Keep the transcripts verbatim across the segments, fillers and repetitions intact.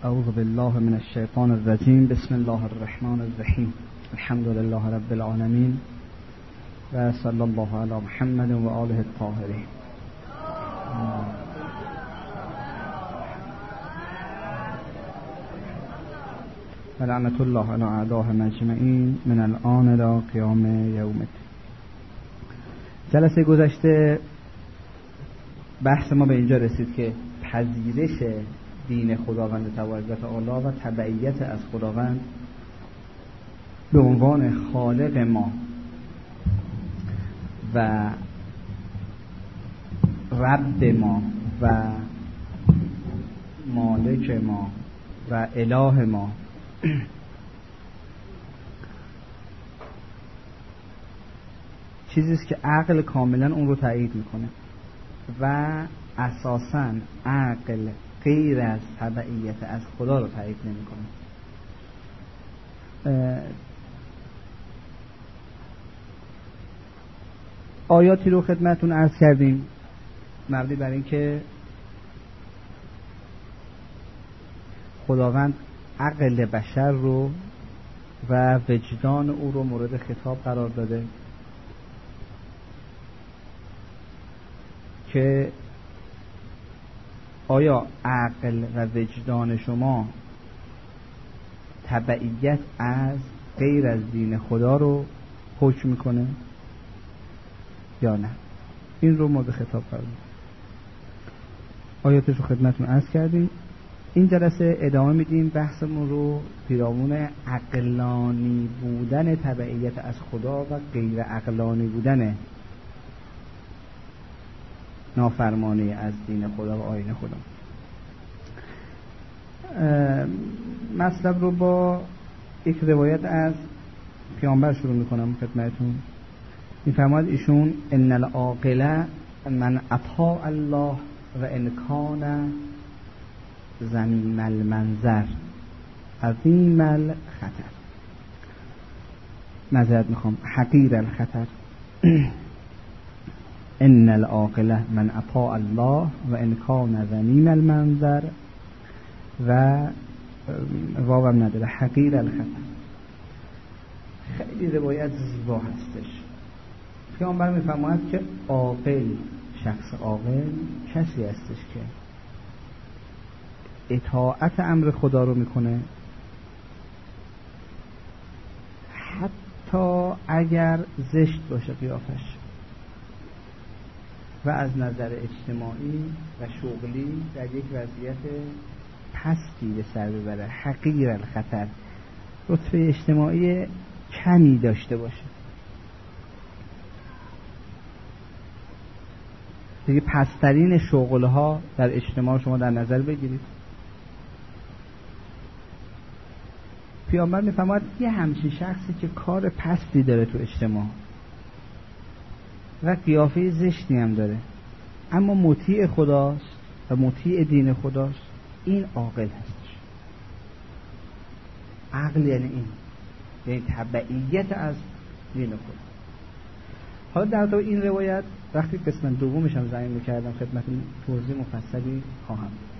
اعوذ بالله من الشیطان الرجیم. بسم الله الرحمن الرحیم. الحمد لله رب العالمین و صلی الله علی محمد و آله الطاهرین. و لعنت الله علی اعدائهم اجمعین من الآن الی قیام یوم الدین. جلسه گذشته بحث ما به اینجا رسید که پذیرش دین خداوند تبارک و تعالی و تبعیت از خداوند به عنوان خالق ما و رب ما و مالک ما و اله ما چیزی است که عقل کاملا اون رو تایید میکنه و اساساً عقل غیر از تبعیت از خدا رو تایید نمیکنه. آیاتی رو خدمتون عرض کردیم مبنی بر این که خداوند عقل بشر رو و وجدان او رو مورد خطاب قرار داده که آیا عقل و وجدان شما تبعیت از غیر از دین خدا رو حکم میکنه یا نه؟ این رو مورد خطاب قرار داده. آیاتش رو خدمتون عرض کردیم. این جلسه ادامه میدیم بحثمون رو پیرامون عقلانی بودن تبعیت از خدا و غیر عقلانی بودن نافرمانی از دین خدا و آیین خدا. مطلب رو با یک روایت از پیامبر شروع میکنم خدمتون. میفرماید ایشون ان العاقل من اطاع الله و ان کان ذمیم المنظر عظیم الخطر. معذرت میخوام، حقیر الخطر. ان العاقل من اطاع الله و ان کان ذمیم المنظر و واوم نداره حقیر الخطر. خیلی روایت زیبا هستش. پیامبر میفرماید که عاقل، شخص عاقل کسی هستش که اطاعت امر خدا رو میکنه حتی اگر زشت باشه قیافش و از نظر اجتماعی و شغلی در یک وضعیت پستی به سر ببره، حقیر الخطر، رتبه اجتماعی کمی داشته باشه. دیگه پسترین شغلها در اجتماع شما در نظر بگیرید. پیامبر میفرماید یه همچین شخصی که کار پستی داره تو اجتماع و قیافه زشتی هم داره اما مطیع خداست و مطیع دین خداست، این عاقل هستش. عقل یعنی این، یعنی تبعیت از دین خدا. حالا در تو این روایت وقتی قسمت دومش هم زمین میکردم خدمتتون توضیح مفصلی خواهم داد.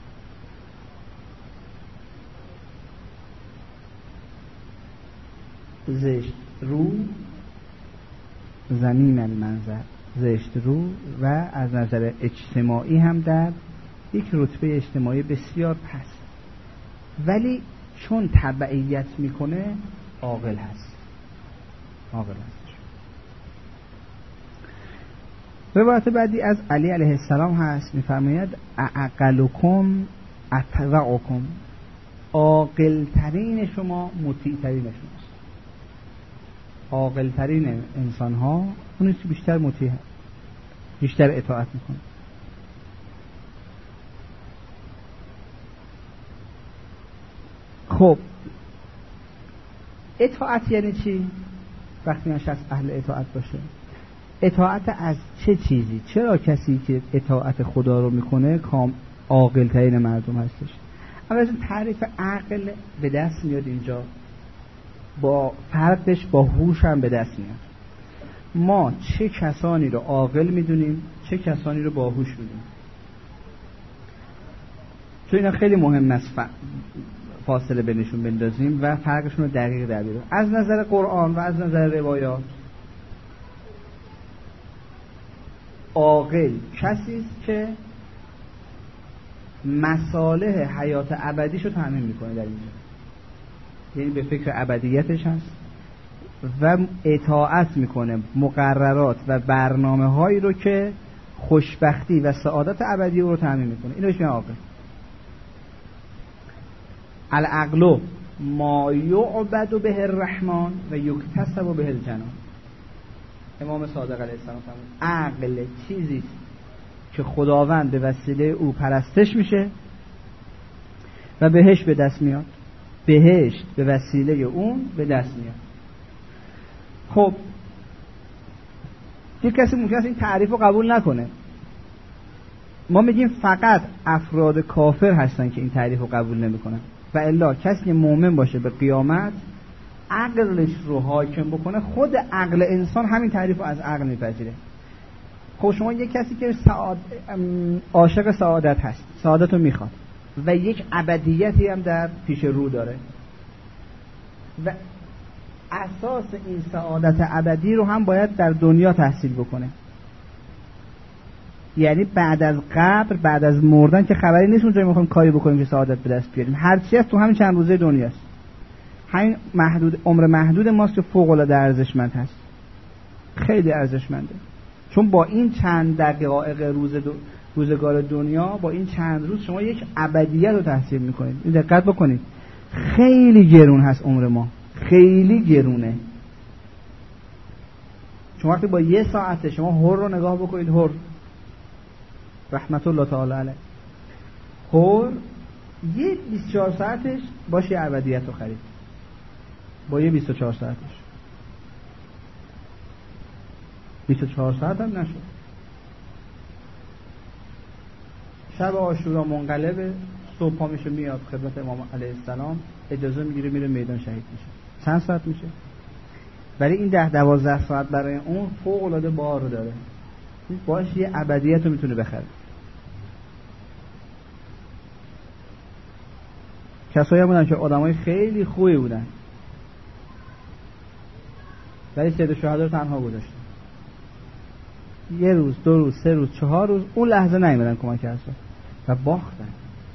زشت رو، ذمیم المنظر، زشت رو و از نظر اجتماعی هم در یک رتبه اجتماعی بسیار پست، ولی چون تبعیت میکنه عاقل هست. عاقل هست. روایت بعدی از علی علیه السلام هست، میفرماید اعقلکم اتبعکم، عاقل ترین شما مطیع ترین شماست. عاقل ترین انسان ها اونی که بیشتر مطیع، بیشتر اطاعت میکنه. خب اطاعت یعنی چی؟ وقتی من شخص اهل اطاعت باشه، اطاعت از چه چیزی؟ چرا کسی که اطاعت خدا رو میکنه کام عاقل ترین مردم هستش؟ اول از تعریف عقل به دست میاد اینجا، با فرقش با هوش هم به دست میاد. ما چه کسانی رو عاقل میدونیم، چه کسانی رو باهوش میدونیم. چون اینا خیلی مهم است ف... فاصله بینشون بندازیم و فرقشون رو دقیق در بیاریم. از نظر قرآن و از نظر روایات عاقل کسی است که مصالح حیات ابدیش رو تامین میکنه در اینجا، یعنی به فکر ابدیتش هست و اطاعت میکنه مقررات و برنامه هایی رو که خوشبختی و سعادت ابدی رو تامین میکنه. اینو بهش میگن عاقل. العقل ما یعبد به الرحمن و یکتسب به الجنان. امام صادق علیه السلام فرمود عقل چیزی که خداوند به وسیله او پرستش میشه و بهشت به دست میاد، بهشت به وسیله اون به دست میاد. خب یک کسی ممکن است این تعریف رو قبول نکنه. ما میگیم فقط افراد کافر هستن که این تعریف رو قبول نمیکنن و الا کسی که مؤمن باشه به قیامت عقلش رو حاکم بکنه، خود عقل انسان همین تعریف رو از عقل میپذیره. خب شما یک کسی که سعاد... عاشق سعادت هست، سعادت رو میخواد و یک ابدیتی هم در پیش رو داره و اساس این سعادت ابدی رو هم باید در دنیا تحصیل بکنه، یعنی بعد از قبر، بعد از مردن که خبری نیست اونجا میخوایم کاری بکنیم که سعادت به دست بیاریم. هرچی هست تو همین چند روزه دنیاست. همین محدود عمر محدود ماست که فوق العاده ارزشمند هست، خیلی ارزشمنده، چون با این چند دقایق روز دو روزگار دنیا، با این چند روز شما یک ابدیت رو تحصیل میکنید. این دقت بکنید، خیلی گرون هست عمر ما، خیلی گرونه. شما وقتی با یه ساعته شما هر رو نگاه بکنید، هر رحمت الله تعالی علیه، هر یه بیست و چهار ساعتش باشه ابدیت رو خرید، با یه بیست و چهار ساعتش بیست و چهار ساعت هم نشد. شب عاشورا منقلبه، صبح پا میشه میاد خدمت امام علیه السلام، اجازه میگیره میره میدان شهید میشه. چند ساعت میشه؟ ولی این ده دوازده ساعت برای اون فوق العاده بار داره، باش یه ابدیت رو میتونه بخره. کسایی هم بودن که آدمای خیلی خوبی بودن ولی سید شهدا رو تنها گذاشتن، یه روز، دو روز، سه روز، چهار روز اون لحظه نیومدن کمک کردن و باختن.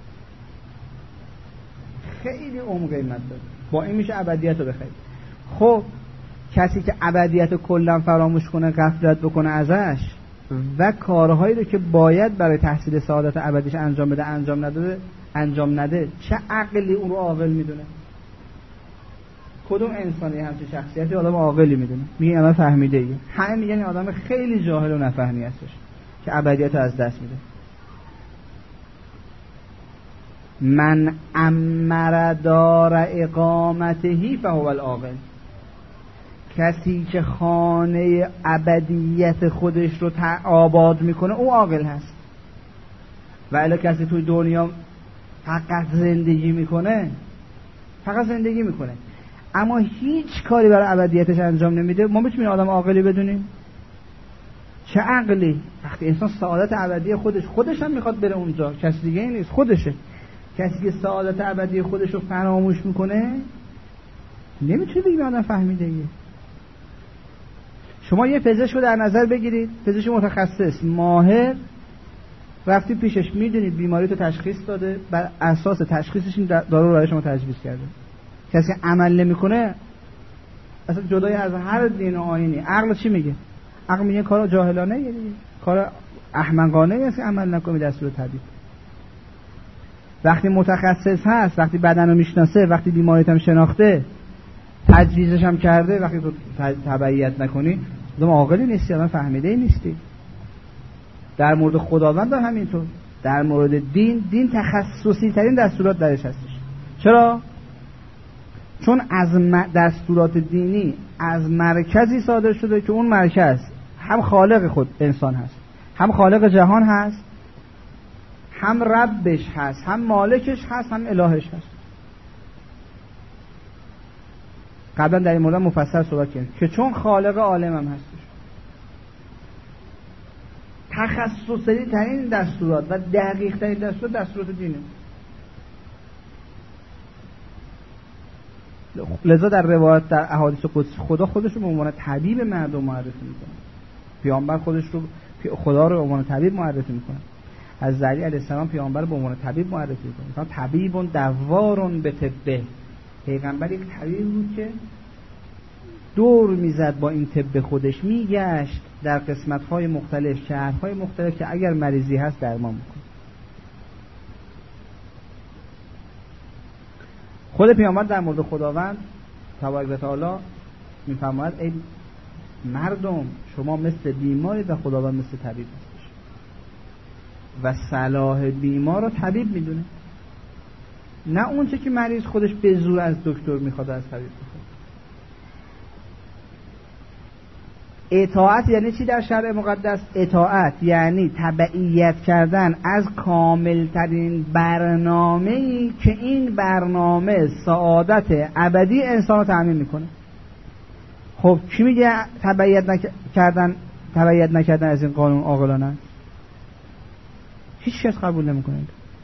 خیلی عمق قیمت داره، با این میشه ابدیت رو بخرید. خب کسی که ابدیت رو کلا فراموش کنه، غفلت بکنه ازش و کارهایی رو که باید برای تحصیل سعادت ابدیش انجام بده انجام نداده، انجام نده، چه عقلی اون رو عاقل میدونه؟ کدوم انسانی همچین شخصیتی آدم عاقلی میدونه؟ میگه آدم فهمیده ای. همه میگن این آدم خیلی جاهل و نفهمی هستش که ابدیت رو از دست میده. من امر دار اقامته فهو العاقل. کسی که خانه ابدیت خودش رو آباد میکنه او عاقل هست. و الا کسی توی دنیا فقط زندگی میکنه، فقط زندگی میکنه اما هیچ کاری برای ابدیتش انجام نمیده، ما میتونیم آدم عاقلی بدونیم؟ چه عقلی؟ وقتی انسان سعادت ابدی خودش خودش هم میخواد بره اونجا، کسی دیگه ای نیست، خودشه. کسی که سعادت ابدی خودش رو فراموش میکنه نمیتونه بگه آدم فهمیده ایه. شما یه پزشک رو در نظر بگیرید، پزشک متخصص ماهر، رفتی پیشش، میدونید بیماری تو تشخیص داده، بر اساس تشخیصش این دارو رو برای شما تجویز کرده. کسی عمل نمیکنه، اصلا جدای از هر دین و آیینی، عقل چی میگه؟ عقل میگه کار جاهلانه یه دیگه، کار احمقانه است که عمل نکنی دستور طبیب. وقتی متخصص هست، وقتی بدن رو میشناسه، وقتی بیماریت هم شناخته، تجویزش هم کرده، وقتی تو تبعیت نکنی آدم عاقلی نیستی، آدم فهمیده ای نیستی. در مورد خداوند هم همینطور، در مورد دین، دین تخصصی ترین دستورات درش هستش. چرا؟ چون از دستورات دینی از مرکزی صادر شده که اون مرکز هم خالق خود انسان هست، هم خالق جهان هست، هم ربش هست، هم مالکش هست، هم الهش هست. قبلا در این مورد مفصل صحبت کردیم که چون خالق عالم هم هستش، تخصصی ترین دستورات و دقیق ترین دستورات دستورات دینه. لذا در روایت در احادیث قدسی خدا خودش رو به عنوان طبیب مردم معرفی میکنه. پیامبر خودش رو خدا رو به عنوان طبیب معرفی میکنه. از علی علیه السلام پیامبر به عنوان طبیب معرفی میکنه. طبیبون دوارون به طبه. پیغمبر یک طبیب بود که دور میزد با این طب خودش، میگشت در قسمت‌های مختلف، شهرهای مختلف که اگر مریضی هست درمان میکنه. خود پیامبر در مورد خداوند تبارک و تعالی میفرماید ای مردم شما مثل بیمارید و خداوند مثل طبیب هستش و صلاح بیمار رو طبیب میدونه، نه اون چه که مریض خودش به زور از دکتر میخواد از طبیب میخواد. اطاعت یعنی چی در شرع مقدس؟ اطاعت یعنی تبعیت کردن از کاملترین برنامه‌ای که این برنامه سعادت ابدی انسان رو تضمین میکنه. خب کی میگه تبعیت نکردن تبعیت نکردن از این قانون عاقلانه است؟ هیچ کس قبول نمیکنه.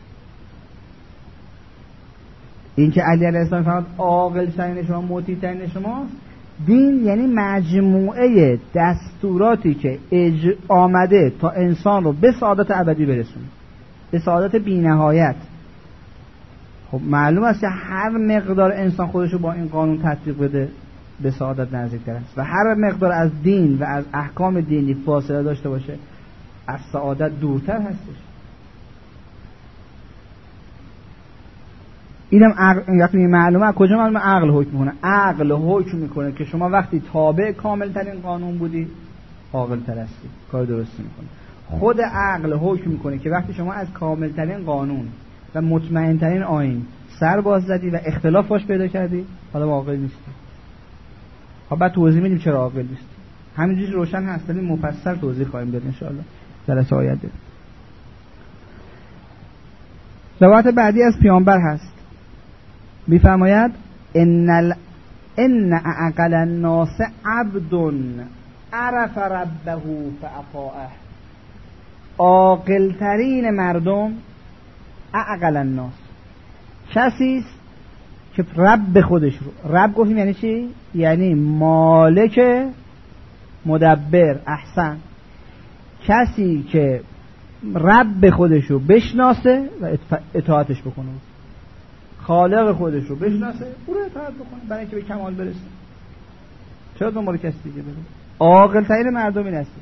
این که علی علیه السلام فرمود عاقل ترین شما مطیع ترین شماست، دین یعنی مجموعه دستوراتی که اج... آمده تا انسان رو به سعادت ابدی برسونه، به سعادت بی‌نهایت. خب معلوم است که هر مقدار انسان خودش رو با این قانون تطبیق بده به سعادت نزدیک‌تر است و هر مقدار از دین و از احکام دینی فاصله داشته باشه از سعادت دورتر هستش. اینم عقل، یعنی معلومه از کجا معلومه؟ عقل حکم میکنه. عقل حکم میکنه که شما وقتی تابع کامل ترین قانون بودی عاقل تر هستی، کار درستی میکنه. خود عقل حکم میکنه که وقتی شما از کامل ترین قانون و مطمئن ترین آیین سر باز زدی و اختلاف باش پیدا کردی حالا عاقل نیستی. خب بعد توضیح میدیم چرا عاقل نیستی. همینجوری روشن هست ولی مفصل توضیح خواهیم داد ان شاء الله در آینده. روایت بعدی از پیامبر هست، میفرماید ان ال... ان اعقل الناس عبد عرف ربه فاطاعه. عاقل ترین مردم اعقل الناس کسی است که رب خودش رو، رب گفتیم یعنی چی؟ یعنی مالک مدبر. احسن. کسی که رب خودش رو بشناسه و اطاعتش بکنه، خالق خودش رو بشناسه او رو اطاعت بکنه برای اینکه به کمال برسه. چرا دنبال کسی دیگه بره؟ عاقل ترین مردم این هستش.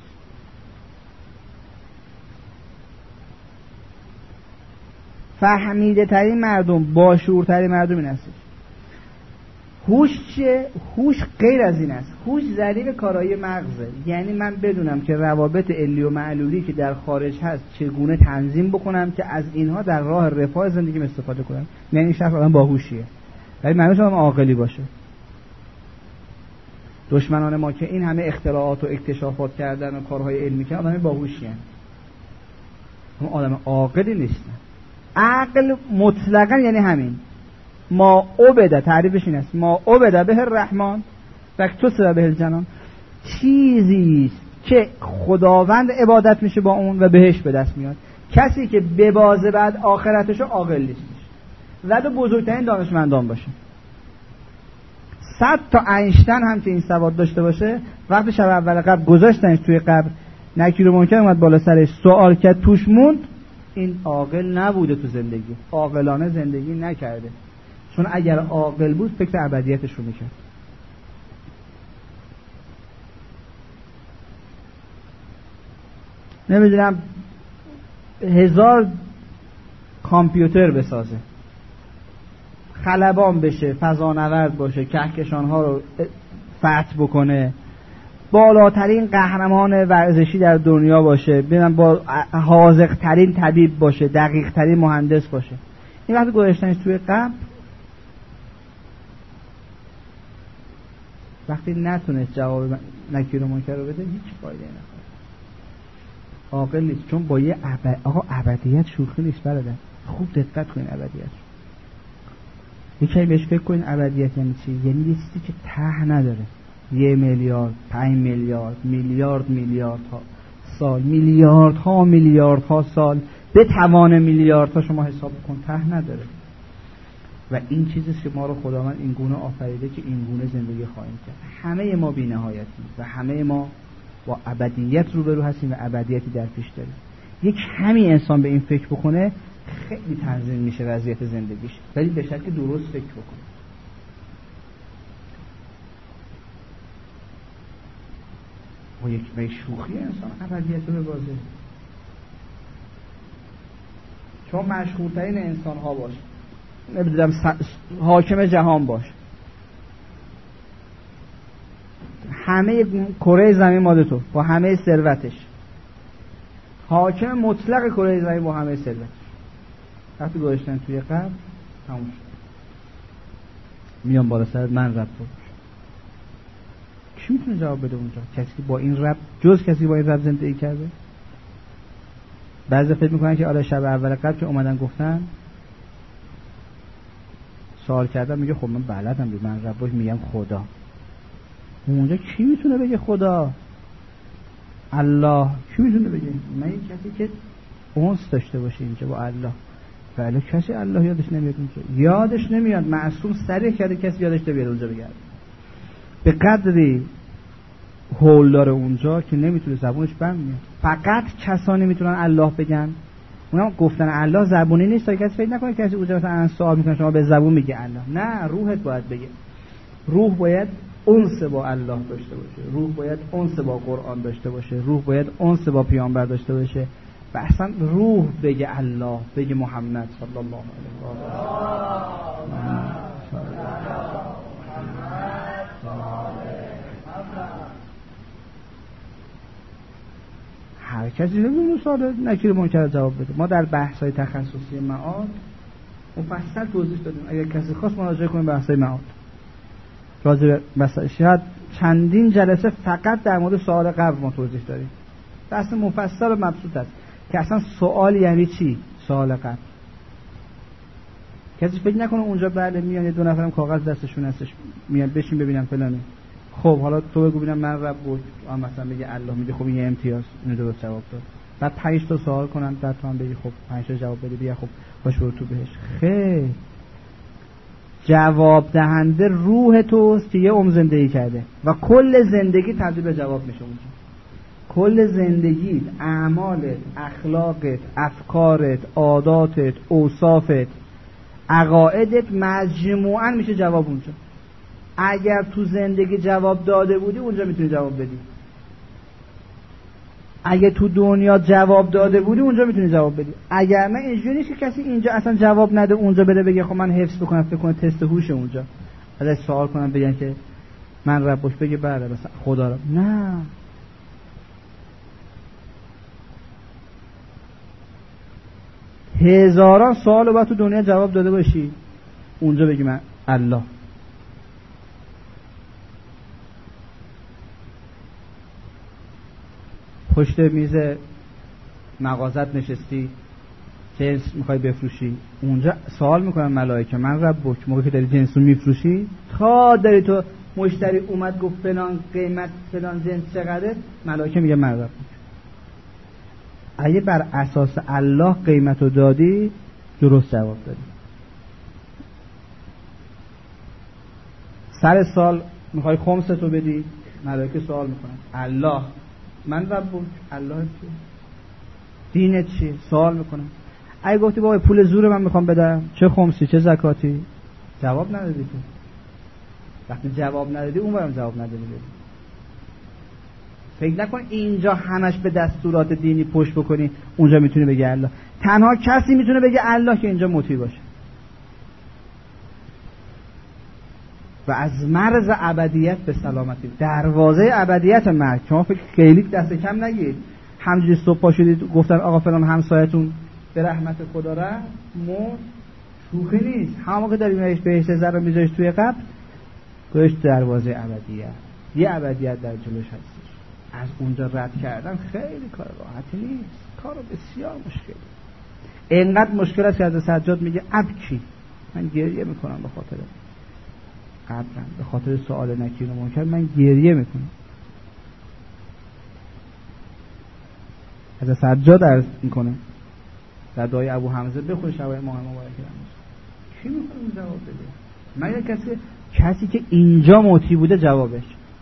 فهمیده ترین مردم، باشعورترین مردم این هستش. هوش چیه؟ هوش غیر از این است. هوش ذریب کارایی مغزه، یعنی من بدونم که روابط علی و معلولی که در خارج هست چگونه تنظیم بکنم که از اینها در راه رفاه زندگیم استفاده کنم. یعنی این شخص آدم باهوشیه، ولی معنیش آدم عاقلی باشه. دشمنان ما که این همه اختراعات و اکتشافات کردن و کارهای علمی کردن آدم باهوشیه، اما آدم عاقلی نیستن. عقل مطلقاً یعنی همین ما عبده، تعریفش این است ما عبده به الرحمن و اکتسب به الجنان، چیزی که خداوند عبادت میشه با اون و بهش به دست میاد. کسی که به بازه بعد آخرتشو عاقل نیستش و دو بزرگترین دانشمندان باشه. صد تا اینشتین هم که این سواد داشته باشه وقتی شب اول قبر گذاشتنش توی قبر نکیر و منکر اومد بالا سرش سوال کرد توش موند، این عاقل نبوده تو زندگی، عاقلانه زندگی نکرده. چون اگر عاقل بود فکر ابدیتش رو میکرد. نمیدونم هزار کامپیوتر بسازه، خلبان بشه، فضانورد باشه، کهکشان‌ها رو فتح بکنه، بالاترین قهرمان ورزشی در دنیا باشه، ببینم با حاذق‌ترین طبیب باشه، دقیق‌ترین مهندس باشه، این وقتی گذاشتنش توی قبر وقتی نتونست جواب نکیر و منکر رو بده هیچ فایده نخواد. عاقل نیست. چون با یه ابد... آقا ابدیت شوخی نیست برادر، خوب دقت کنین. ابدیت یکی بهش فکر کنین. ابدیت یعنی چی؟ یعنی یه چیزی که ته نداره. یه میلیارد، پنج میلیارد، میلیارد میلیارد ها سال، میلیارد ها میلیارد ها سال، به توان میلیارد ها شما حساب کن، ته نداره. و این چیزیست که ما رو خداوند این گونه آفریده که این گونه زندگی خواهیم کرد. همه ما بی نهایتیم و همه ما با ابدیت روبرو هستیم و ابدیتی در پیش داریم. یک همین انسان به این فکر بکنه خیلی تنظیم میشه وضعیت زندگیش، ولی به شکل درست فکر بکنه. با یک به شوخی انسان ابدیت رو ببازه. چون مشهورترین انسان ها باش، نمیدونم حاکم جهان باش، همه کره زمین ماده تو با همه ثروتش، حاکم مطلق کره زمین با همه ثروتش، وقتی گذاشتن توی قبر تموم شد. میان بالا سرت من رب بود. کی میتونه جواب بده اونجا؟ کسی با این رب، جز کسی با این رب زندگی کرده؟ بعضی فکر میکنن که آره شب اول قبل که اومدن گفتن سوال کردم، میگه خب من بلدم بی من رب میگم خدا. اونجا کی میتونه بگه خدا؟ الله کی میتونه بگه؟ من یک کسی که اونس داشته باشه اینجا با الله. بله کسی الله یادش نمیاد اونجا، یادش نمیاد. معصوم صریح کرده کسی یادش نمیاد اونجا بگه. به قدری هول داره اونجا که نمیتونه زبونش بند میاد. فقط کسانی میتونن الله بگن. اونم گفتن الله زبونی نیست تا کسی فکر نکنه کسی اونجا مثلا سوال میکنه شما به زبون میگه الله. نه، روحت باید بگه. روح باید انس با الله داشته باشه، روح باید انس با قرآن داشته باشه، روح باید انس با پیامبر داشته باشه و اصلا روح بگه الله، بگه محمد صلی الله علیه و آله. هر کسی نمیدونه سوال نکیر منکر جواب بده. ما در بحث‌های تخصصی معاد مفصل توضیح دادیم، اگر کسی خواست مراجعه کنه بحث‌های معاد. راجع مثلا شاید چندین جلسه فقط در مورد سوال قبل ما توضیح داریم. بحث مفصل و مبسوط است که اصلا سوال یعنی چی؟ سوال قبل. کسی فکر نکنه اونجا بله میان یه دو نفرم کاغذ دستشون هستش میان بشین ببینم فلانی. خب حالا تو بگو ببینم من رب بود، آ مثلا بگه الله، میگه خب این یه امتیاز، اینو درست جواب داد. بعد پنج تا سوال کنن بعد تو هم بگی خب پنج تا جواب بدی، بیا خب باش برو تو بهش. خیر، جواب دهنده روح توست که یه عمر زندگی کرده و کل زندگی تبدیل به جواب میشه اونجا. کل زندگی، اعمالت، اخلاقت، افکارت، عاداتت، اوصافت، عقایدت مجموعاً میشه جواب اونجا. اگر تو زندگی جواب داده بودی اونجا میتونی جواب بدی. اگه تو دنیا جواب داده بودی اونجا میتونی جواب بدی. اگر نه اینجوری نیست که کسی اینجا اصلا جواب نده اونجا بره بگه خب من حفظ بکنم، فکر کنه تست هوش اونجا ازش سوال کنم بگن که من رب باش، بگه بله مثلا خدا رب. نه، هزاران سوال رو باید تو دنیا جواب داده باشی اونجا بگی من الله. پشت میز مغازت نشستی جنس میخوای بفروشی، اونجا سوال میکنن ملائکه من ربک، موقعی که داری جنس رو میفروشی تا داری تو مشتری اومد گفت فلان قیمت فلان جنس چقدره، ملائکه میگه من ربک. اگه بر اساس الله قیمت رو دادی درست جواب دادی. سر سال میخوای خمس تو بدی، ملائکه سوال میکنن الله من ربک، الله چیه؟ دینت چیه؟ سوال میکنن. اگه گفتی بابا پول زور من میخوام بدم، چه خمسی چه زکاتی، جواب ندادی تو. وقتی جواب ندادی اونورم جواب ندادی. فکر نکن اینجا همش به دستورات دینی پشت بکنی اونجا میتونی بگی الله. تنها کسی میتونه بگه الله که اینجا مطیع باشه و از مرز ابدیت به سلامتی، دروازه ابدیت مرگ. شما فکر خیلی دست کم نگید. همجوری صبح پا شدید گفتن آقا فلان همسایتون به رحمت خدا رفت، مرد، شوخی نیست. همون موقع داریم بهش بهشت زر رو میذاریش توی قبر، گوش دروازه ابدیت، یه ابدیت در جلوش هستش. از اونجا رد کردن خیلی کار راحتی نیست، کار بسیار مشکلی. اینقدر مشکل است که از سجاد میگه ابکی، من گریه میکنم به خاطر قبرم، به خاطر سوال نکیر و منکر من گریه میکنم. از سجاد عرض میکنه در دعای ابو حمزه بخون شبای ماه مبارک رمضان، کی میتونه جواب بده؟ مگر کسی کسی که اینجا موتی بوده جوابش.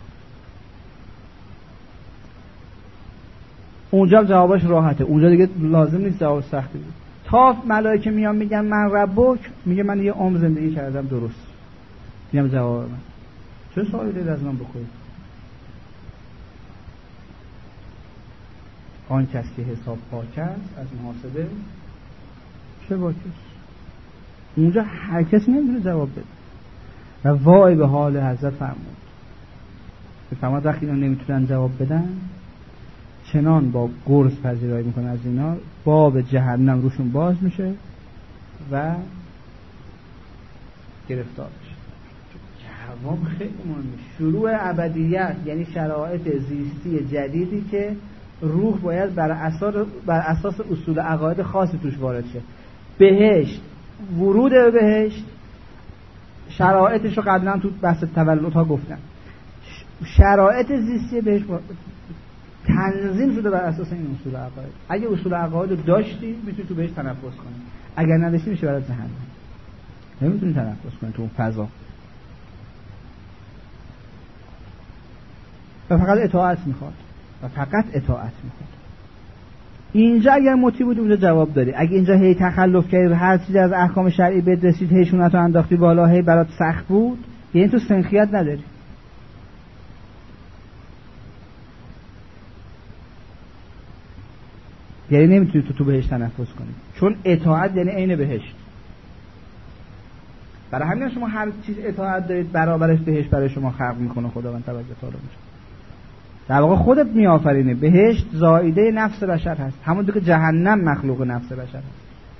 اونجا جوابش راحته، اونجا دیگه لازم نیست جواب سختی بده. تا ملائکه میان میگن من ربک، میگه من یه عمر زندگی کردم درست، میگم جواب من. چه سوالی دارید از من بکنید؟ آن کسی که حساب پاک است از محاسبه چه باکش؟ اونجا هر کسی نمیتونه جواب بده. و وای به حال حضرت فرمود فرمود وقتی اینا نمیتونن جواب بدن، چنان با گرز پذیرایی میکنه از اینا، باب جهنم روشون باز میشه و گرفتار میشه. جواب خیلی مهمه. شروع ابدیت یعنی شرایط زیستی جدیدی که روح باید بر اساس بر اساس اصول عقاید خاصی توش وارد شه. بهشت، ورود به بهشت شرایطش رو قبلا تو بحث تولدها گفتم. شرایط زیستی بهشت تنظیم شده بر اساس این اصول عقاید. اگه اصول عقاید رو داشتی میتونی تو بهشت تنفس کنی، اگر نداشتی میشه برات جهنم، نمیتونی تنفس کنی تو اون فضا. و فقط اطاعت میخواد و فقط اطاعت میخواد. اینجا اگر مطیع بودی اونجا جواب داری. اگه اینجا هی تخلف کردی هر چیزی از احکام شرعی بدرسید، هی شونتو انداختی بالا، هی برات سخت بود، یعنی تو سنخیت نداری. یعنی نمیتونی تو تو بهشت تنفس کنی، چون اطاعت یعنی عین بهشت. برای همین شما هر چیز اطاعت دارید برابرش بهشت برای شما خلق میکنه خداوند توجه تعالی میشه. در واقع خودت میآفرینه. بهشت زائیده نفس بشر هست، همونطور که جهنم مخلوق نفس بشر هست.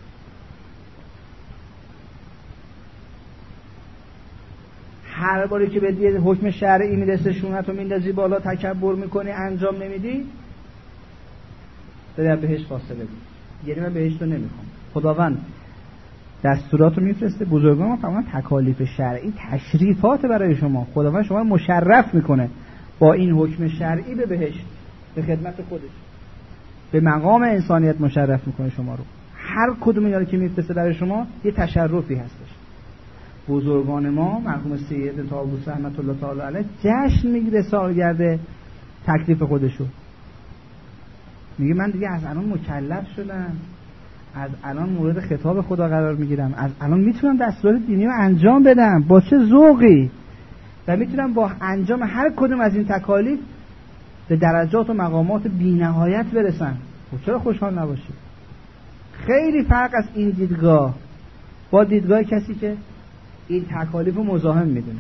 هر باری که به یه حکم شرعی میرسه شونتو میندازی بالا، تکبر میکنی، انجام نمیدی، داری از بهشت فاصله بود. یعنی من بهشت رو نمیخوام. خداوند دستورات رو میفرسته، بزرگان ما فرمودن تکالیف شرعی تشریفات برای شما. خداوند شما رو مشرف میکنه با این حکم شرعی به بهشت، به خدمت خودش، به مقام انسانیت مشرف میکنه شما رو. هر کدوم اینا رو که میفرسته برای شما یه تشرفی هستش. بزرگان ما مرحوم سید طاووس رحمت الله تعالی علیه جشن میگیره سالگرد تکلیف خودشو. میگه من دیگه از الان مکلف شدم، از الان مورد خطاب خدا قرار میگیرم، از الان میتونم دستور دینی رو انجام بدم با چه ذوقی، و میتونم با انجام هر کدوم از این تکالیف به درجات و مقامات بی‌نهایت برسم. خب چرا خوشحال نباشی؟ خیلی فرق از این دیدگاه با دیدگاه کسی که این تکالیف رو مزاحم میدونه.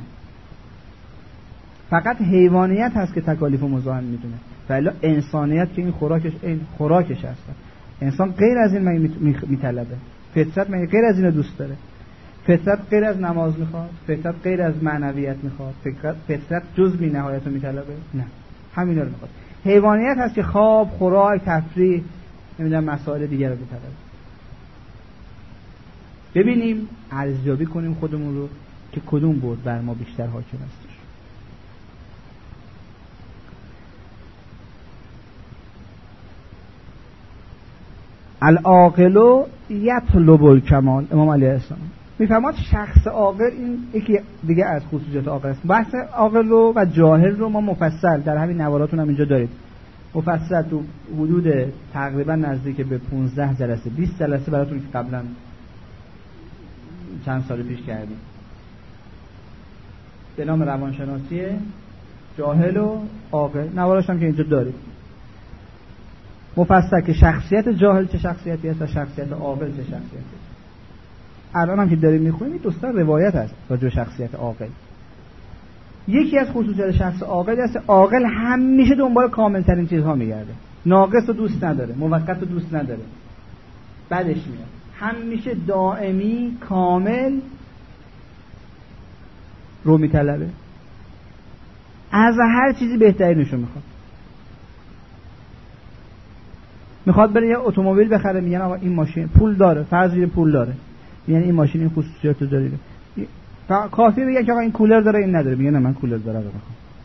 فقط حیوانیت هست که تکالیف رو مزاحم میدونه، ولی انسانیت که این خوراکش این خوراکش هست. انسان غیر از این میطلبه. فطرت من غیر از این دوست داره. فطرت غیر از نماز میخواد، فطرت غیر از معنویت میخواد، فطرت جز بی نهایت رو میطلبه؟ نه، همینا رو میخواد. حیوانیت هست که خواب، خوراک، تفریح، نمیدونم مسائل دیگر رو میطلبه. ببینیم ارزیابی کنیم خودمون رو که کدوم بود بر ما بیشتر حاکم هستش. العاقل یطلب الکمال. امام علیه السلام میفرماد شخص عاقل، این یکی دیگه از خصوصیات عاقل است. بحث عاقل رو و جاهل رو ما مفصل در همین نواراتون هم اینجا دارید، مفصل تو حدود تقریبا نزدیک به پانزده جلسه بیست جلسه براتون که قبلا چند سال پیش کردیم به نام روانشناسی جاهل و عاقل. نواراش هم که اینجا دارید مفصل که شخصیت جاهل چه شخصیتی است و شخصیت عاقل چه شخصیتی است. الان هم که داریم میخونیم دوستا روایت هست راجع به شخصیت عاقل. یکی از خصوصیات شخص عاقل است عاقل همیشه دنبال کامل ترین چیزها میگرده، ناقص رو دوست نداره، موقت رو دوست نداره، بعدش میاد. همیشه دائمی کامل رو میطلبه، از هر چیزی بهترینشو میخواد. میخواد بره یه اتومبیل بخره، میگن آقا این ماشین پول داره، فرض کنیم پول داره، یعنی این ماشین این خصوصیات رو داره. کافیه بگه که آقا این کولر داره این نداره، میگه نه من کولر داره میخوام.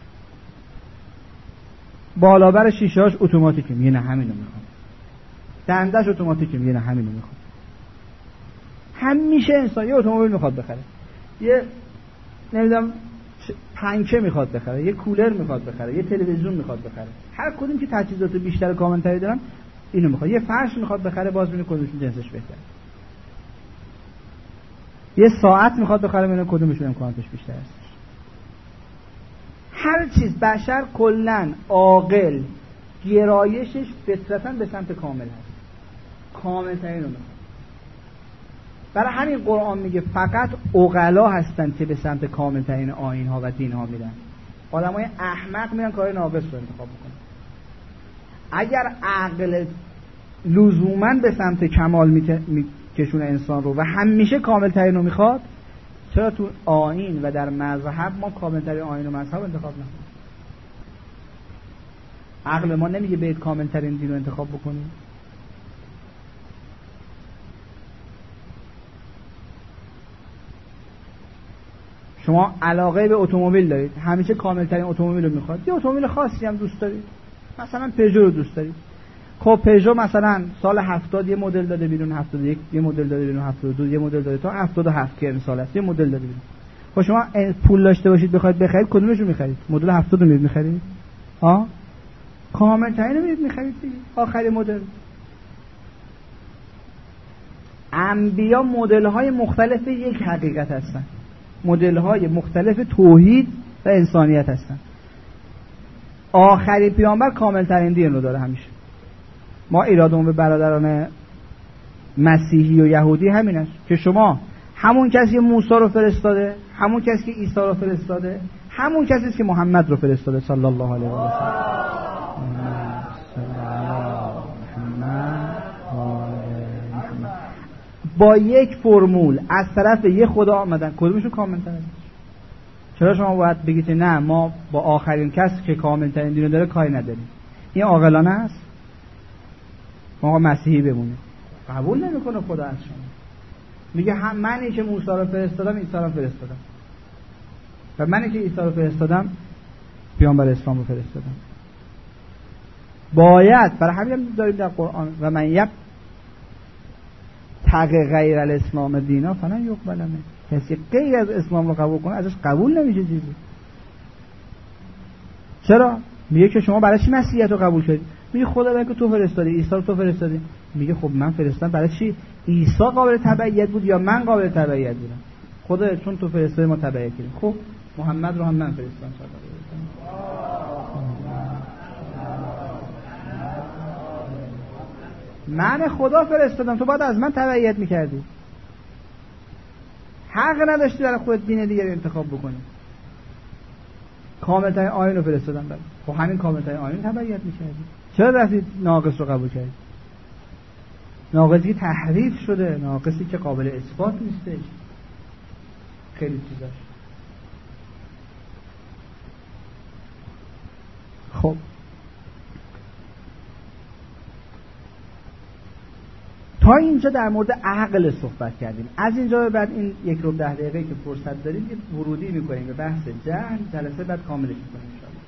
بالابر شیشه‌اش اتوماتیکه، میگه نه همینو میخوام. دندش اتوماتیکه، میگه نه همینو میخوام. همیشه انسان یه اتومبیل میخواد بخره، یه نمیدونم پنکه میخواد بخره، یه کولر میخواد بخره، یه تلویزیون میخواد بخره. هر کدوم که تجهیزات بیشتر و کاملتری دارن اینو میخواد. یه فرش میخواد بخره، باز ببینه کدومش جنسش بهتره. یه ساعت میخواد بخره، ببینه کدومش امکاناتش بیشتر است. هر چیز بشر کلن عاقل گرایشش فطرتاً به سمت کامل هست، کامل ترین رو میخواد. برای همین قرآن میگه فقط عقلا هستن که به سمت کامل ترین آیین ها و دین ها میرن. آدمای احمق میرن کار ناقص رو انتخاب میکنن. اگر عقل لزوماً به سمت کمال میکشونه انسان رو و همیشه کامل ترین رو میخواد، چرا تو آیین و در مذهب ما کامل ترین آیین و مذهب انتخاب نکنیم؟ عقل ما نمیگه باید کامل ترین دین رو انتخاب بکنیم؟ شما علاقه به اتومبیل دارید، همیشه کامل ترین اتومبیل رو میخواد. یه اتومبیل خاصی هم دوست دارید، مثلا پژو رو دوست دارید. خب پژو مثلا سال هفتاد یه مدل داده بیرون، هفتاد و یک یه مدل داده بیرون، هفتاد و دو یه مدل داده، تا هفتاد و هفت که امسال است یه مدل داده بیرون. خب شما پول داشته باشید بخواید بخرید کدومش رو میخرید؟ مدل هفتاد رو میرید میخرید؟ ها؟ کامل ترین رو میرید میخرید دیگه، آخرین مدل. انبیا مدل های مختلف یک حقیقت هستن، مدل های مختلف توحید و انسانیت هستن. آخرین پیامبر کامل ترین دین رو داره همیشه. ما ایرادمون به برادران مسیحی و یهودی همین است که شما همون کسی که موسی رو فرستاده، همون کسی که عیسی رو فرستاده، همون کسی است که محمد رو فرستاده صلی الله علیه و سلم. با یک فرمول از طرف یک خدا آمدن، کدومشون کامل‌تره؟ چرا شما باید بگید نه ما با آخرین کس که کامل‌ترین دین رو داره کاری نداریم؟ این عاقلانه است؟ ما مسیحی بمونه. قبول نمیکنه خدا از شما. میگه هم منی که موسی رو فرستادم عیسی رو فرستادم، و منی که عیسی رو فرستادم پیامبر اسلام رو فرستادم. باید برای همین داریم در قرآن و من یک تق غیر الاسلام دینا فلن یقبل منه. کسی غیر از اسلام رو قبول کنه ازش قبول نمیشه چیزی. چرا؟ میگه که شما برای چی مسیحیت رو قبول کردید؟ میگه خدا بگه تو فرستادی، عیسی رو تو فرستادی. میگه خب من فرستادم برای چی؟ عیسی قابل تبعیت بود یا من قابل تبعیت بودم؟ خدا چون تو فرستادی ما تبعیت کردیم. خب محمد رو هم من فرستادم. من خدا فرستادم، تو باید از من تبعیت میکردی. حق نداشتی برای خودت دین دیگری انتخاب بکنی. کاملترین آیین رو فرستادم برای خب همین کاملترین آیین تبعیت میکردی. چرا رفتید ناقص رو قبول کردی؟ ناقصی که تحریف شده، ناقصی که قابل اثبات نیستش، خیلی چیزاش. خب تا اینجا در مورد عقل صحبت کردیم. از اینجا به بعد این یک رو ده دقیقه که فرصت داریم یه ورودی میکنیم به بحث جهل، جلسه بعد کاملش میکنیم انشاءالله.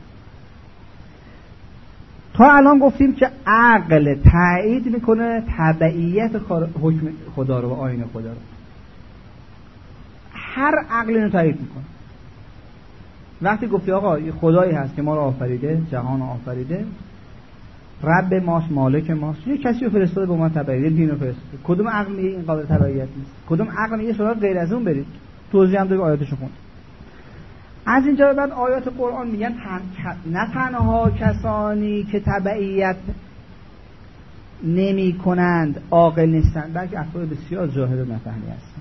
تا الان گفتیم که عقل تایید میکنه تبعیت حکم خدا رو و آیین خدا رو. هر عقل اینو تایید میکنه. وقتی گفتی آقا یه خدایی هست که ما رو آفریده، جهان رو آفریده، رب ماست، مالک ماست، یه کسی رو فرستاده به ما تبعیت، دین رو فرستاده، کدوم عقل میگه این قابل تبعیت نیست؟ کدوم عقل میگه سراغ غیر از اون برید؟ توضیح هم داره آیاتشو خوند. از اینجا به بعد آیات قرآن میگن تن... نه تنها کسانی که تبعیت نمی کنند عاقل نیستند، بلکه افراد بسیار جاهل و نفهمی هستند.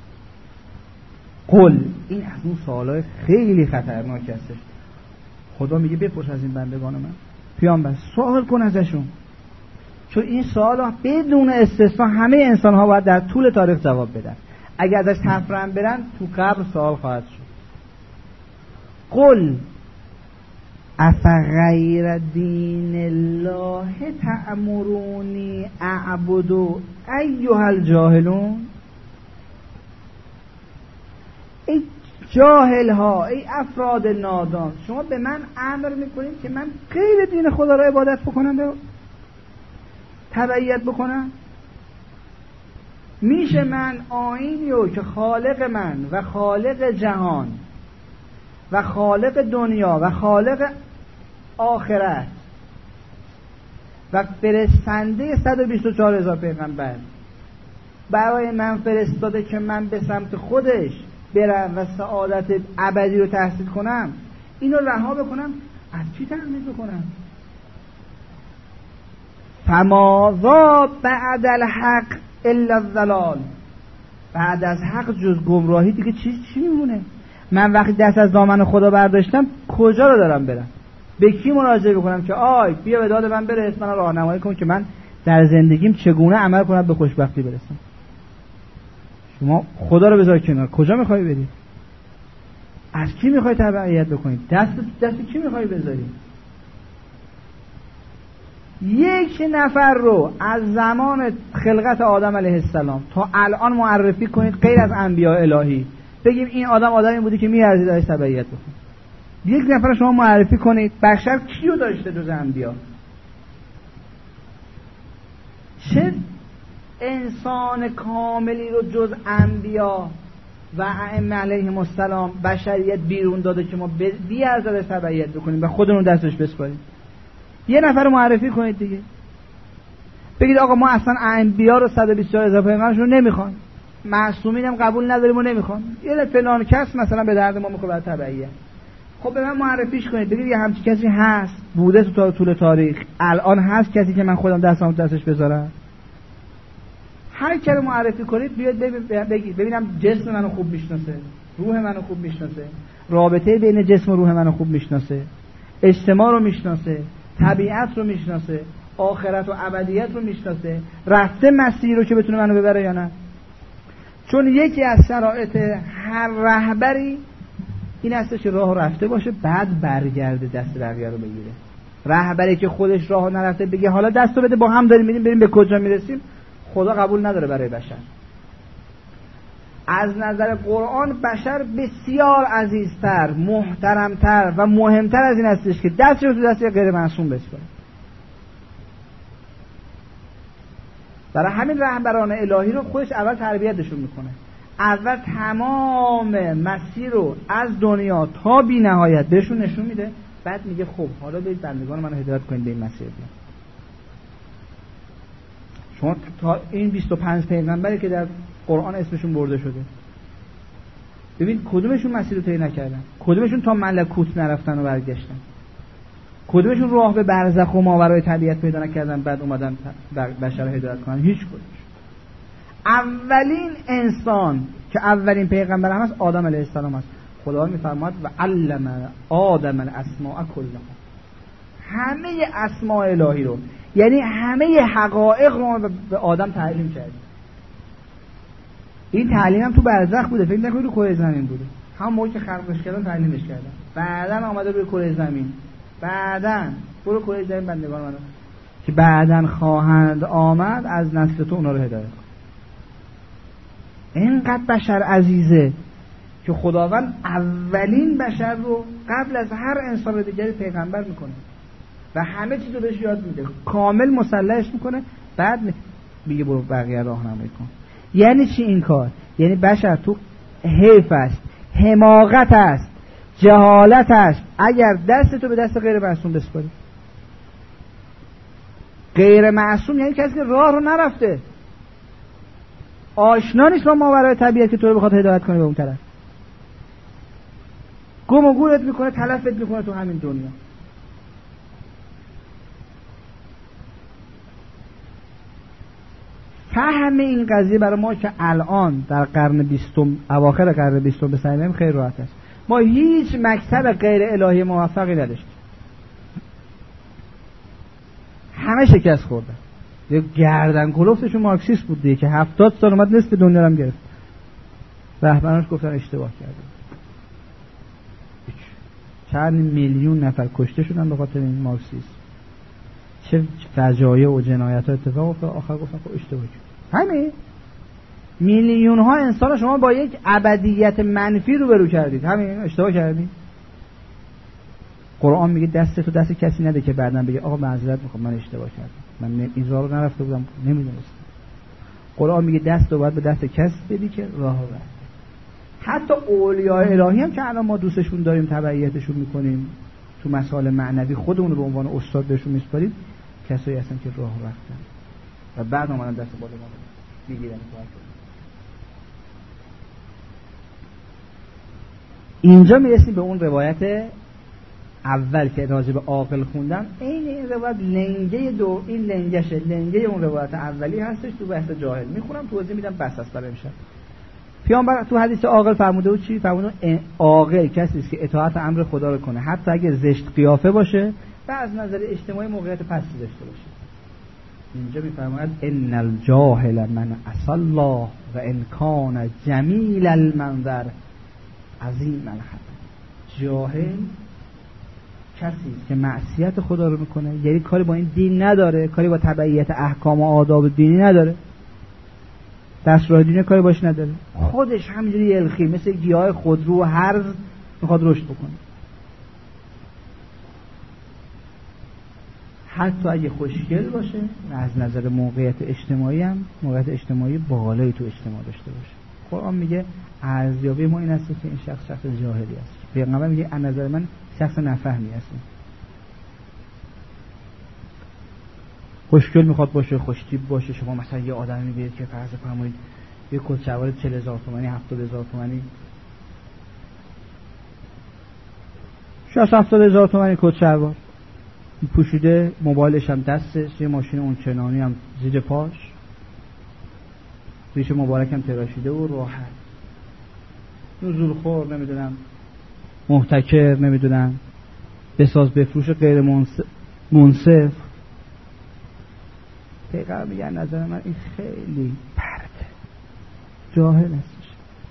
قل، این از اون سوالای خیلی خطرناک هستش. خدا میگه بپرس از این بندگان من، پیامبر سوال کن ازشون، چون این سوالا بدون استثنا همه انسان ها باید در طول تاریخ جواب بدن. اگر ازش تفرن برن تو قبر سوال خواهد شد. قل افغیر دین الله تأمرونی اعبد ایها الجاهلون. ای جاهل ها، ای افراد نادان، شما به من امر میکنید که من غیر دین خدا را عبادت بکنم، تبعیت بکنم؟ میشه من آیینیو که خالق من و خالق جهان و خالق دنیا و خالق آخرت و فرستنده صد و بیست و چهار هزار پیغمبر برای من فرستاده که من به سمت خودش برم و سعادت ابدی رو تحصیل کنم، اینو رها بکنم، از چی تقلید بکنم؟ فماذا بعد الحق الا الضلال، بعد از حق جز گمراهی دیگه چی چی میمونه؟ من وقتی دست از دامن خدا برداشتم کجا رو دارم برم؟ به کی مراجعه بکنم که آی بیا به داد من برس، من راهنمایی کن که من در زندگیم چگونه عمل کنم به خوشبختی برسم؟ شما خدا رو بذار کنار، کجا میخوای بری؟ از کی میخوای تبعیت بکنی؟ دست دست کی میخوای بذاری؟ یک نفر رو از زمان خلقت آدم علیه السلام تا الان معرفی کنید غیر از انبیاء الهی، بگیم این آدم آدمی بودی که میارزید ازش تبعیت بکنید. یک نفر شما معرفی کنید بشر کیو داشته جز انبیا؟ چه انسان کاملی رو جز انبیا و ائمه علیهم السلام بشریت بیرون داده که ما بیارزید ازش تبعیت بکنیم و خودمون دستش بسپاریم؟ یه نفر رو معرفی کنید دیگه، بگید آقا ما اصلا انبیا رو صد و بیست و چهار هزار پیغمبرش رو نمیخوام، معصومین هم قبول نداریم و نمیخوام، یه فلان کس مثلا به درد ما میخواد تبعیت. خب به من معرفیش کنید، بگید یه همچین کسی هست بوده تو طول تاریخ، الان هست کسی که من خودم دستم دستش بذارم؟ هر کی رو معرفی کنید بیاد بگید ببینم جسم منو خوب میشناسه، روح منو خوب میشناسه، رابطه بین جسم و روح منو خوب میشناسه، اجتماع رو میشناسه، طبیعت رو میشناسه، آخرت و ابدیت رو میشناسه، رفته مسیر رو که بتونه منو ببره یا نه؟ چون یکی از شرایط هر رهبری این هستش که راه رفته باشه بعد برگرده دست بقیه رو بگیره. رهبری که خودش راه نرفته بگه حالا دستو بده با هم داریم میریم بریم به کجا میرسیم، خدا قبول نداره برای بشر. از نظر قرآن بشر بسیار عزیزتر، محترمتر و مهمتر از این هستش که دستش رو تو دست غیر معصوم بسپاره. برای همین رهبران الهی رو خودش اول تربیتشون میکنه، اول تمام مسیر رو از دنیا تا بی نهایت بهشون نشون میده، بعد میگه خب حالا برید بندگان منو هدایت کنید به این مسیر. شما تا این بیست و پنج پیغمبری که در قرآن اسمشون برده شده، ببین کدومشون مسیر رو طی نکردن، کدومشون تا ملکوت نرفتن و برگشتن، کدومشون راه به برزخ و ماورای طبیعت پیدا نکردن بعد اومدن بشر هدایت کنن؟ هیچ کدومش. اولین انسان که اولین پیغمبر هم هست آدم علیه السلام است. خدا میفرماد و علم آدم الاسماء کلها، همه اسماء الهی رو، یعنی همه حقایق رو به آدم تعلیم کرد. این تعلیم هم تو برزخ بوده، فکر نکنید رو کره زمین بوده، همون موقع که خلقش کردن تعلیمش کردن، بعدن آمده روی کره زمین، بعدن برو کره زمین بندگان منو که بعدن خواهند آمد از نسل تو اونا رو هدایت کن. اینقدر بشر عزیزه که خداوند اولین بشر رو قبل از هر انسان دیگری پیغمبر میکنه و همه چیز رو بهش یاد میده، کامل مسلحش میکنه، بعد میگه برو بقیه راهنمایی کن. یعنی چی این کار؟ یعنی بشر تو حیف است، حماقت است، جهالت است اگر دست تو به دست غیر معصوم بسپاری. غیر معصوم یعنی کسی که راه رو نرفته، آشنا نیست با ماورای طبیعت که تو رو بخواد هدایت کنه به اون طرف، گم و گورت میکنه، تلفت میکنه تو همین دنیا. فهم این قضیه برای ما که الان در قرن بیستم، اواخر قرن بیستم به سعی خیلی راحت است. ما هیچ مکتب غیر الهی موفقی نداشتیم، همه شکست خوردن. یه گردن کلفتشون مارکسیست بود دیگه که هفتاد سال اومد نصف دنیا رو هم گرفت. رهبرانش گفتن اشتباه کردن. چند میلیون نفر کشته شدن به خاطر این مارکسیسم. چه فجایع و جنایت‌ها اتفاق افتاد، آخر گفتن خب اشتباه کردن. همین میلیون ها انسان شما با یک ابدیت منفی روبرو کردید، همین اشتباه کردید. قرآن میگه دست تو دست کسی نده که بعداً بگه آقا معذرت میخوام من اشتباه کردم، من این راه رو نرفته بودم نمیدونستم. قرآن میگه دست رو باید به دست کس بدی که راه بره. حتی اولیاء الهی هم که الان ما دوستشون داریم، تبعیتشون میکنیم، تو مسائل معنوی خودمون رو به عنوان استاد بهشون میسپاریم، کسایی هستن که راه رفتن و بعد اومدن دست بالا ما میگیرن. اینجا میرسیم به اون روایت اول که راجع به عاقل خوندم. این این روایت لنگه دو این لنگشه لنگه اون روایت اولی هستش تو بحث جاهل. میخونم توضیح میدم بس است برای امشب. پیامبر تو حدیث عاقل فرموده بود چی؟ فرموده عاقل کسی است که اطاعت امر خدا رو کنه حتی اگه زشت قیافه باشه و از نظر اجتماعی موقعیت پستی داشته باشه. اینجا میفرماید ان الجاهل من عصى الله و ان کان جمیل المنظر عظیم الخطر. جاهل کسی که معصیت خدا رو میکنه، یعنی کاری با این دین نداره، کاری با تبعیت احکام و آداب دینی نداره، دستورات دینی کاری باش نداره، خودش همینجوری یلخی مثل گیاه خودرو و هرز میخواد رشد بکنه. حتی اگه خوشگل باشه و از نظر موقعیت اجتماعی هم موقعیت اجتماعی بالایی تو اجتماع داشته باشه. قرآن میگه ارزیابی ما این است که این شخص شخص جاهلی است. پیغمبر میگه از نظر من شخص نفهمی است. خوشگل میخواد باشه، خوشتیپ باشه. شما مثلا یه آدمی میبینید که فرض فرمایید یه کت شلوار چهل هزار تومانی، هفتاد هزار تومانی، شصت هفتاد هزار تومانی کت شلوار پوشیده، موبایلش هم دستش، یه ماشین اون چنانی هم زیر پاش، ریش مبارک هم تراشیده و راحت، نزول خور، نمیدونم محتکر، نمیدونم بساز بفروش، غیر منصف. پیغمبر میگه نظر من این خیلی پرته، جاهل هستش.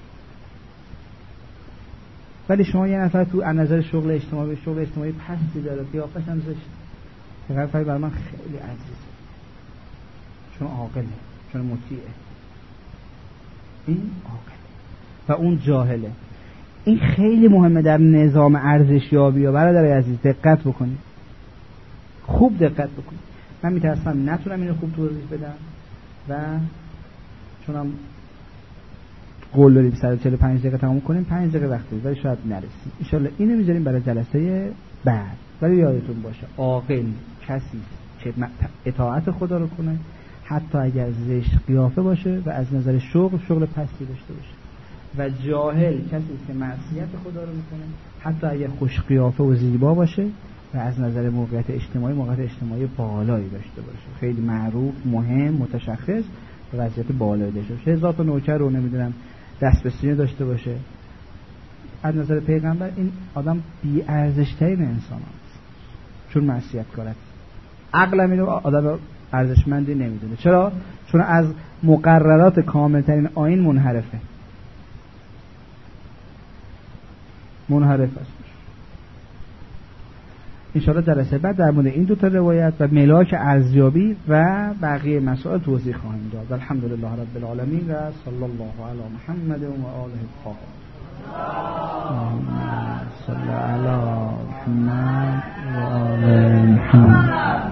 ولی شما یه نفر تو از نظر شغل اجتماعی شغل اجتماعی پستی داره، قیافش هم زشت، پیغمبر برای من خیلی عزیزه، چون عاقله، چون مطیعه. این عاقله و اون جاهله. این خیلی مهمه در نظام ارزشیابی. یا برادر عزیز دقت بکنید، خوب دقت بکنید. من میترسم نتونم اینو خوب توضیح بدم و چونم قول داریم سر چهل و پنج دقیقه تمام کنیم، پنج دقیقه وقت داریم ولی شاید نرسیم. ان شاءالله اینو میذاریم برای جلسه بعد. ولی یادتون باشه عاقل کسی که اطاعت خدا رو کنه حتی اگر زشت قیافه باشه و از نظر شغل شغل پستی داشته باشه، و جاهل کسی که معصیت خدا رو میکنه حتی اگر خوش قیافه و زیبا باشه و از نظر موقعیت اجتماعی موقعیت اجتماعی بالایی داشته باشه، خیلی معروف، مهم، متشخص و وضعیت بالایی داشته باشه، هزار تا نوکر رو نمیدونم دست به سینه داشته باشه. از نظر پیغمبر این آدم بی ارزش ترین انسان است، چون معصیت کاره. عقلم اینو آدم ارزشمندی نمیدونه. چرا؟ چون از مقررات کاملترین آیین منحرفه، منحرف است. انشاءالله جلسه بعد در مورد این دو تا روایت و ملاک ارزیابی و بقیه مسائل توضیح خواهیم داد. الحمدلله رب العالمین و صلی الله علی محمد و آله الطاهرین. اللهم صل علی محمد و آل محمد.